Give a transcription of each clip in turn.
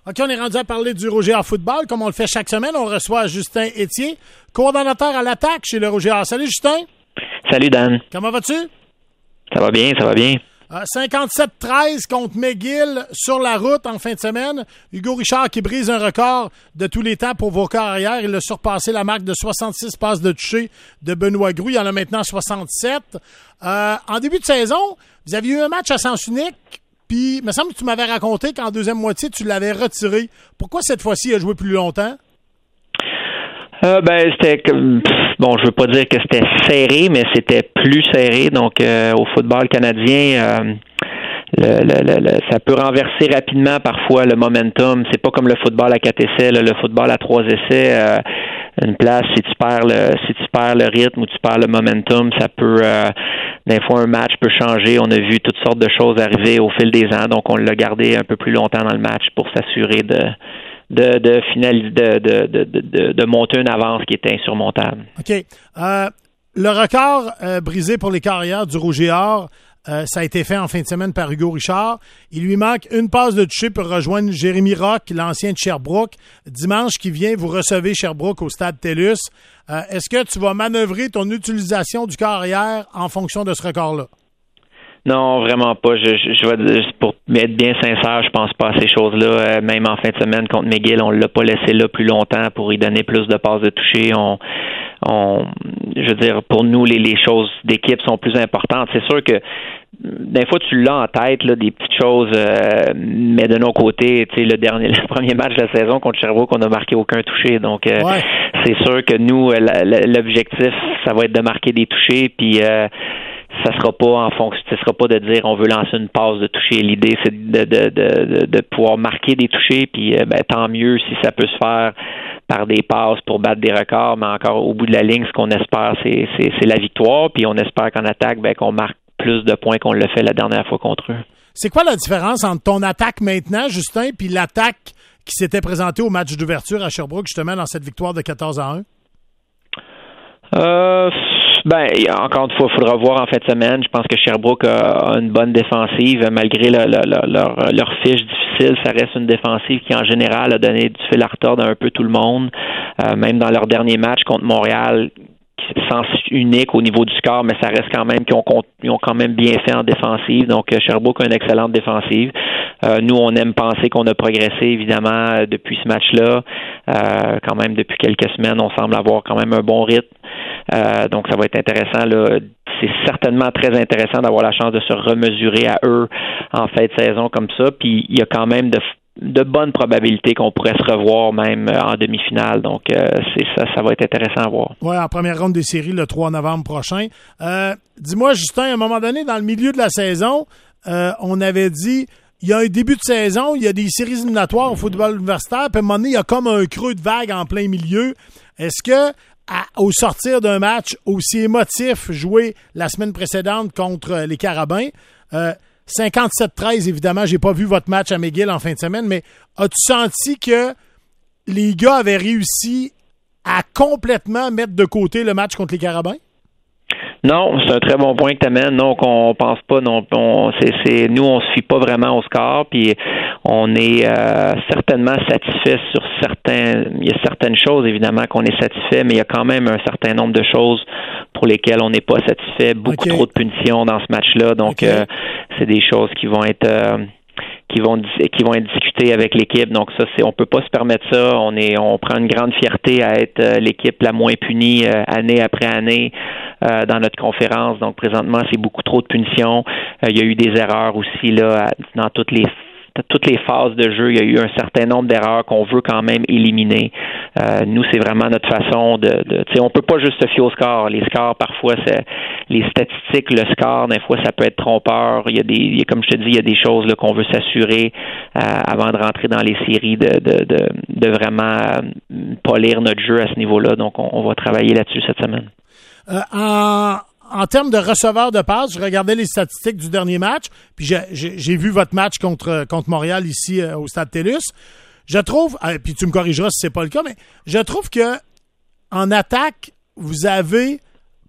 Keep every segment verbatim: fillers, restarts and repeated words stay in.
OK, on est rendu à parler du Rouge et Or football. Comme on le fait chaque semaine, on reçoit Justin Etier, coordonnateur à l'attaque chez le Rouge et Or. Salut, Justin. Salut, Dan. Comment vas-tu? Ça va bien, ça va bien. Euh, cinquante-sept treize contre McGill sur la route en fin de semaine. Hugo Richard qui brise un record de tous les temps pour vos carrières. Il a surpassé la marque de soixante-six passes de toucher de Benoît Groux. Il y en a maintenant soixante-sept. Euh, en début de saison, vous aviez eu un match à sens unique. Puis, il me semble que tu m'avais raconté qu'en deuxième moitié, tu l'avais retiré. Pourquoi cette fois-ci, il a joué plus longtemps? Euh, ben, c'était comme, bon, je veux pas dire que c'était serré, mais c'était plus serré. Donc, euh, au football canadien, euh, le, le, le, le, ça peut renverser rapidement parfois le momentum. C'est pas comme le football à quatre essais. Là. Le football à trois essais, euh, une place, si tu perds le, si tu perds le rythme ou tu perds le momentum, ça peut, euh, des fois, un match peut changer. On a vu toutes sortes de choses arriver au fil des ans. Donc, on l'a gardé un peu plus longtemps dans le match pour s'assurer de de de finaliser, de, de, de, de, de monter une avance qui était insurmontable. OK. Euh, le record euh, brisé pour les carrières du Rouge et Or, euh, ça a été fait en fin de semaine par Hugo Richard. Il lui manque une passe de toucher pour rejoindre Jérémy Rock, l'ancien de Sherbrooke. Dimanche qui vient, vous recevez Sherbrooke au stade TELUS. Euh, est-ce que tu vas manœuvrer ton utilisation du carrière en fonction de ce record-là? Non, vraiment pas. Je, je, je vais pour être bien sincère, je pense pas à ces choses-là. Euh, même en fin de semaine contre McGill, on l'a pas laissé là plus longtemps pour y donner plus de passes de toucher. On, on, je veux dire, pour nous, les, les choses d'équipe sont plus importantes. C'est sûr que des fois tu l'as en tête là, des petites choses, euh, mais de nos côtés, tu sais, le dernier, le premier match de la saison contre Sherbrooke, on n'a marqué aucun touché. Donc, euh, ouais. C'est sûr que nous, l'objectif, ça va être de marquer des touchés, puis. Euh, Ça sera pas en fonction, ce sera pas de dire on veut lancer une passe de toucher. L'idée, c'est de, de, de, de pouvoir marquer des touchés, puis ben, tant mieux si ça peut se faire par des passes pour battre des records, mais encore au bout de la ligne, ce qu'on espère, c'est, c'est, c'est la victoire, puis on espère qu'en attaque, ben, qu'on marque plus de points qu'on l'a fait la dernière fois contre eux. C'est quoi la différence entre ton attaque maintenant, Justin, puis l'attaque qui s'était présentée au match d'ouverture à Sherbrooke, justement, dans cette victoire de quatorze à un? Euh... Ben, encore une fois, il faudra voir en fin de semaine. Je pense que Sherbrooke a une bonne défensive. Malgré le, le, le, leur, leur fiche difficile, ça reste une défensive qui, en général, a donné du fil à retordre à un peu tout le monde. Euh, même dans leur dernier match contre Montréal, sens unique au niveau du score, mais ça reste quand même qu'ils ont, ils ont quand même bien fait en défensive. Donc, Sherbrooke a une excellente défensive. Euh, nous, on aime penser qu'on a progressé, évidemment, depuis ce match-là. Euh, quand même, depuis quelques semaines, on semble avoir quand même un bon rythme. Euh, donc, ça va être intéressant, là. C'est certainement très intéressant d'avoir la chance de se remesurer à eux en fin de saison comme ça. Puis, il y a quand même de de bonnes probabilités qu'on pourrait se revoir même en demi-finale. Donc, euh, c'est ça, ça va être intéressant à voir. Oui, en première ronde des séries le trois novembre prochain. Euh, dis-moi, Justin, à un moment donné, dans le milieu de la saison, euh, on avait dit, il y a un début de saison, il y a des séries éliminatoires au football universitaire, puis à un moment donné, il y a comme un creux de vague en plein milieu. Est-ce que, à, au sortir d'un match aussi émotif joué la semaine précédente contre les Carabins, euh, cinquante-sept treize, évidemment, j'ai pas vu votre match à McGill en fin de semaine, mais as-tu senti que les gars avaient réussi à complètement mettre de côté le match contre les Carabins? Non, c'est un très bon point que tu amènes. Non, qu'on pense pas. Non, on, c'est, c'est, nous, on se fie pas vraiment au score, puis on est euh, certainement satisfait sur certains. Il y a certaines choses, évidemment, qu'on est satisfait, mais il y a quand même un certain nombre de choses pour lesquelles on n'est pas satisfait. Beaucoup okay. trop de punitions dans ce match-là, donc okay. euh, c'est des choses qui vont être. Euh, qui vont qui vont être discutées avec l'équipe. Donc ça, c'est on peut pas se permettre ça. On est on prend une grande fierté à être euh, l'équipe la moins punie euh, année après année euh, dans notre conférence. Donc présentement, c'est beaucoup trop de punitions. Euh, il y a eu des erreurs aussi là dans toutes les toutes les phases de jeu, il y a eu un certain nombre d'erreurs qu'on veut quand même éliminer. Euh, nous, c'est vraiment notre façon de, de tu sais, on peut pas juste se fier au score. Les scores, parfois, c'est les statistiques, le score, des fois, ça peut être trompeur. Il y a des, il y a, comme je te dis, il y a des choses là qu'on veut s'assurer euh, avant de rentrer dans les séries de de de, de vraiment euh, polir notre jeu à ce niveau-là. Donc, on, on va travailler là-dessus cette semaine. Euh, en En termes de receveurs de passes, je regardais les statistiques du dernier match, puis j'ai, j'ai, j'ai vu votre match contre, contre Montréal ici euh, au stade TELUS. Je trouve, euh, puis tu me corrigeras si c'est pas le cas, mais je trouve que en attaque, vous avez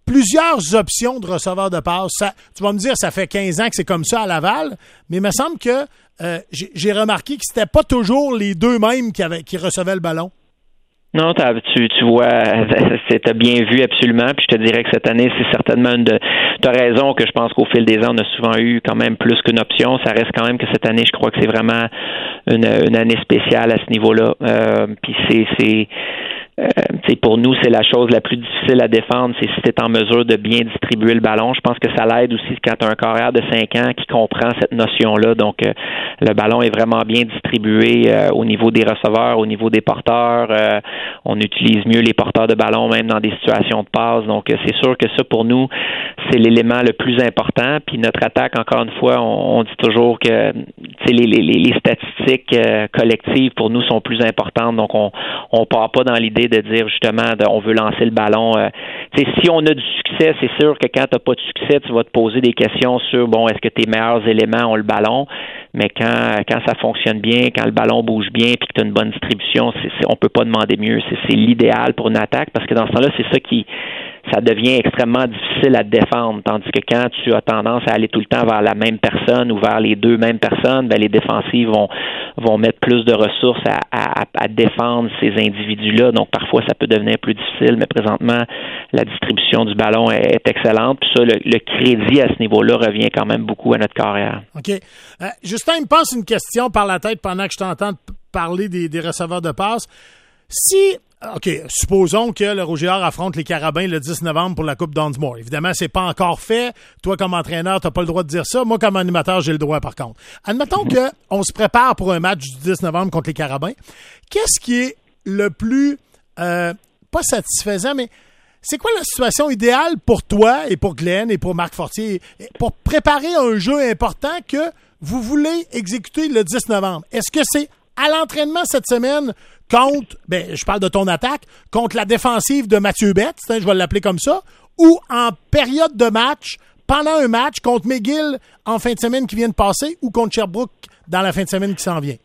plusieurs options de receveurs de passe. Ça, tu vas me dire, ça fait quinze ans que c'est comme ça à Laval, mais il me semble que euh, j'ai, j'ai remarqué que c'était pas toujours les deux mêmes qui, avaient, qui recevaient le ballon. Non, t'as, tu, tu vois, t'as bien vu absolument. Puis je te dirais que cette année, c'est certainement une de. T'as raison que je pense qu'au fil des ans, on a souvent eu quand même plus qu'une option. Ça reste quand même que cette année, je crois que c'est vraiment une, une année spéciale à ce niveau-là. Euh, puis c'est, c'est. Euh, pour nous, c'est la chose la plus difficile à défendre, c'est si tu es en mesure de bien distribuer le ballon. Je pense que ça l'aide aussi quand tu as un carrière de cinq ans qui comprend cette notion-là. Donc, euh, le ballon est vraiment bien distribué euh, au niveau des receveurs, au niveau des porteurs. Euh, on utilise mieux les porteurs de ballon, même dans des situations de passe. Donc, euh, c'est sûr que ça, pour nous, c'est l'élément le plus important. Puis notre attaque, encore une fois, on, on dit toujours que les, les, les statistiques euh, collectives, pour nous, sont plus importantes. Donc, on on part pas dans l'idée de dire justement de, on veut lancer le ballon. Euh, si on a du succès, c'est sûr que quand tu n'as pas de succès, tu vas te poser des questions sur bon, est-ce que tes meilleurs éléments ont le ballon? Mais quand quand ça fonctionne bien, quand le ballon bouge bien puis que tu as une bonne distribution, c'est, c'est, on peut pas demander mieux. C'est, c'est l'idéal pour une attaque parce que dans ce temps-là, c'est ça qui ça devient extrêmement difficile à défendre. Tandis que quand tu as tendance à aller tout le temps vers la même personne ou vers les deux mêmes personnes, ben les défensives vont vont mettre plus de ressources à, à, à défendre ces individus-là. Donc, parfois, ça peut devenir plus difficile, mais présentement, la distribution du ballon est, est excellente. Puis ça, le, le crédit à ce niveau-là revient quand même beaucoup à notre carrière. OK. Euh, Justin, il me passe une question par la tête pendant que je t'entends parler des, des receveurs de passe. Si... OK, supposons que le Rouge et Or affronte les Carabins le dix novembre pour la Coupe Dunsmore. Évidemment, c'est pas encore fait. Toi, comme entraîneur, t'as pas le droit de dire ça. Moi, comme animateur, j'ai le droit, par contre. Admettons mm-hmm. qu'on se prépare pour un match du dix novembre contre les Carabins. Qu'est-ce qui est le plus, euh, pas satisfaisant, mais c'est quoi la situation idéale pour toi et pour Glenn et pour Marc Fortier pour préparer un jeu important que vous voulez exécuter le dix novembre? Est-ce que c'est à l'entraînement cette semaine contre, ben, je parle de ton attaque, contre la défensive de Mathieu Betts, hein, je vais l'appeler comme ça, ou en période de match, pendant un match, contre McGill en fin de semaine qui vient de passer, ou contre Sherbrooke dans la fin de semaine qui s'en vient?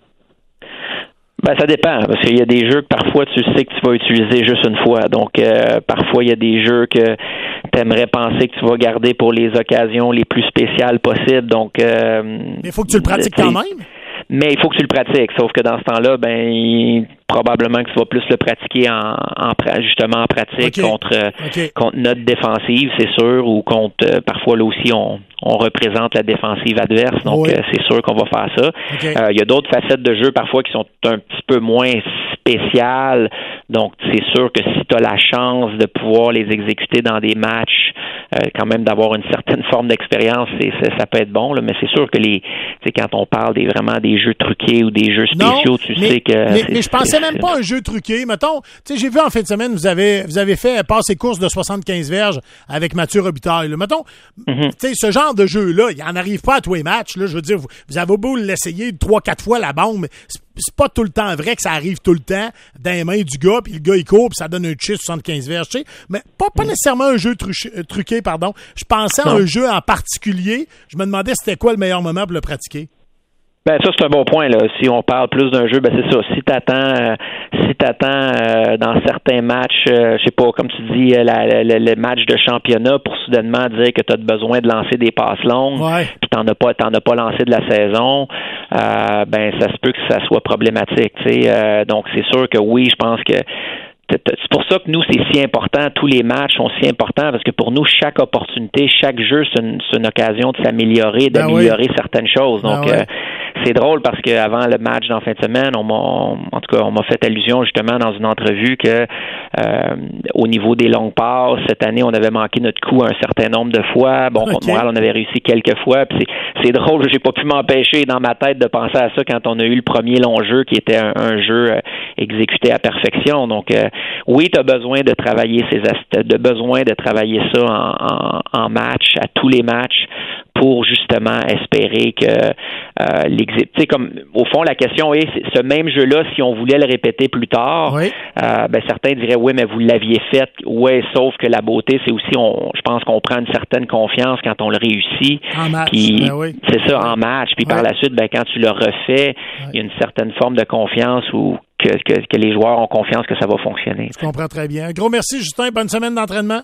Ben, ça dépend, parce qu'il y a des jeux que parfois tu sais que tu vas utiliser juste une fois. Donc, euh, parfois, il y a des jeux que tu aimerais penser que tu vas garder pour les occasions les plus spéciales possibles. Donc, euh, mais il faut que tu le pratiques quand même. Mais il faut que tu le pratiques, sauf que dans ce temps-là, ben probablement que tu vas plus le pratiquer en, en justement en pratique okay. contre okay. contre notre défensive, c'est sûr, ou contre euh, parfois là aussi on on représente la défensive adverse, donc oui. euh, c'est sûr qu'on va faire ça. Okay. Euh, il y a d'autres facettes de jeu parfois qui sont un petit peu moins spéciales, donc c'est sûr que si tu as la chance de pouvoir les exécuter dans des matchs, euh, quand même d'avoir une certaine forme d'expérience, c'est, c'est, ça peut être bon, là, mais c'est sûr que les, quand on parle des vraiment des jeux truqués ou des jeux spéciaux, non, tu mais, sais que... Mais, mais je pensais même pas un jeu truqué. Mettons, tu sais, j'ai vu en fin de semaine, vous avez vous avez fait passe et course de soixante-quinze verges avec Mathieu Robitaille. Là. Mettons, mm-hmm. tu sais, ce genre de jeu-là, il n'en arrive pas à tous les matchs. Là, je veux dire, vous, vous avez beau l'essayer trois, quatre fois la bombe, mais c'est, c'est pas tout le temps vrai que ça arrive tout le temps dans les mains du gars, puis le gars, il court, puis ça donne un chute soixante-quinze verges, tu sais. Mais pas, pas mm-hmm. nécessairement un jeu truché, truqué, pardon. Je pensais non. à un jeu en particulier. Je me demandais c'était quoi le meilleur moment pour le pratiquer. Ben ça c'est un bon point là. Si on parle plus d'un jeu, ben c'est ça. Si t'attends, euh, si t'attends euh, dans certains matchs, euh, je sais pas, comme tu dis, euh, la, la, le match de championnat pour soudainement dire que t'as besoin de lancer des passes longues, ouais. puis t'en as pas, t'en as pas lancé de la saison, euh, ben ça se peut que ça soit problématique. Tu sais, euh, donc c'est sûr que oui, je pense que. C'est pour ça que nous, c'est si important. Tous les matchs sont si importants parce que pour nous, chaque opportunité, chaque jeu, c'est une, c'est une occasion de s'améliorer, d'améliorer ben oui. certaines choses. Donc, ben oui. euh, c'est drôle parce qu'avant le match d'en fin de semaine, on m'a, en tout cas, on m'a fait allusion justement dans une entrevue que euh, au niveau des longues passes, cette année, on avait manqué notre coup un certain nombre de fois. Bon, okay. contre Montréal, on avait réussi quelques fois. Puis c'est, c'est drôle, j'ai pas pu m'empêcher dans ma tête de penser à ça quand on a eu le premier long jeu qui était un, un jeu euh, exécuté à perfection. Donc, euh, oui, tu as besoin de travailler ces aspects, de besoin de travailler ça en, en, en match, à tous les matchs, pour justement espérer que euh, l'exé... Tu sais, comme au fond, la question est, ce même jeu-là, si on voulait le répéter plus tard, oui. euh, ben certains diraient oui, mais vous l'aviez fait. Oui, sauf que la beauté, c'est aussi, on, je pense qu'on prend une certaine confiance quand on le réussit. En match. Puis, ben oui. c'est ça, en match. Puis oui. par la suite, ben quand tu le refais, oui. il y a une certaine forme de confiance où Que, que, que les joueurs ont confiance que ça va fonctionner. Je comprends très bien. Un gros merci, Justin. Bonne semaine d'entraînement.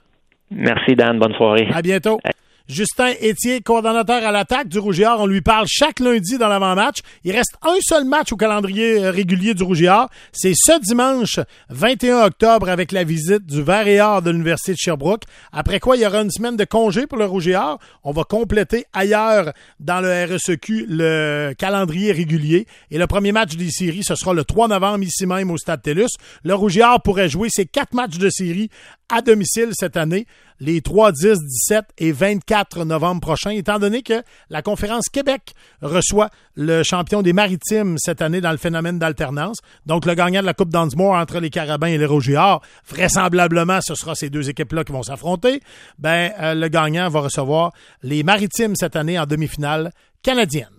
Merci, Dan. Bonne soirée. À bientôt. Justin Étier, coordonnateur à l'attaque du Rouge et Or. On lui parle chaque lundi dans l'avant-match. Il reste un seul match au calendrier régulier du Rouge et Or. C'est ce dimanche vingt et un octobre avec la visite du Vert et Or de l'Université de Sherbrooke. Après quoi, il y aura une semaine de congé pour le Rouge et Or. On va compléter ailleurs dans le R S E Q le calendrier régulier. Et le premier match des séries, ce sera le trois novembre ici même au Stade TELUS. Le Rouge et Or pourrait jouer ses quatre matchs de série à domicile cette année, les trois, dix, dix-sept et vingt-quatre novembre prochains, étant donné que la Conférence Québec reçoit le champion des Maritimes cette année dans le phénomène d'alternance. Donc, le gagnant de la Coupe Dunsmore entre les Carabins et les Rouge et Or, vraisemblablement, ce sera ces deux équipes-là qui vont s'affronter. Ben, euh, le gagnant va recevoir les Maritimes cette année en demi-finale canadienne.